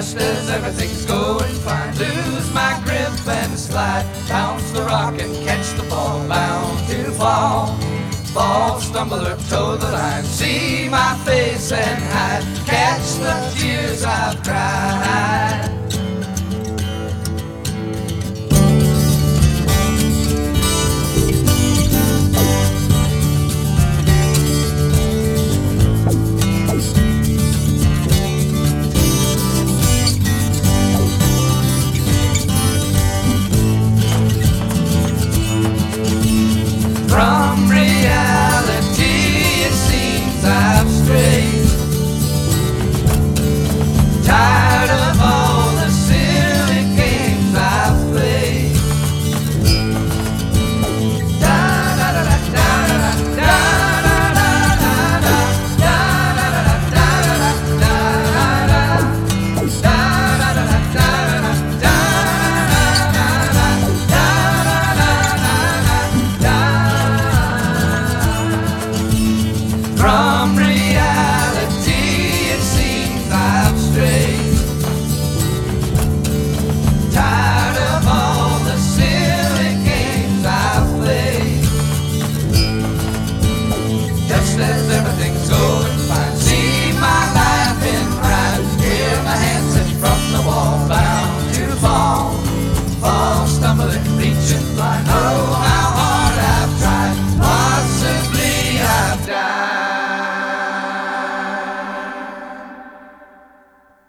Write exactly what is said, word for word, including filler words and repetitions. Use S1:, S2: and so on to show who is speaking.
S1: just as everything's going fine. Lose my grip and slide, bounce the rock and catch the ball, bound to fall. Fall, stumble or toe the line, see my face and hide, catch the tears I've cried.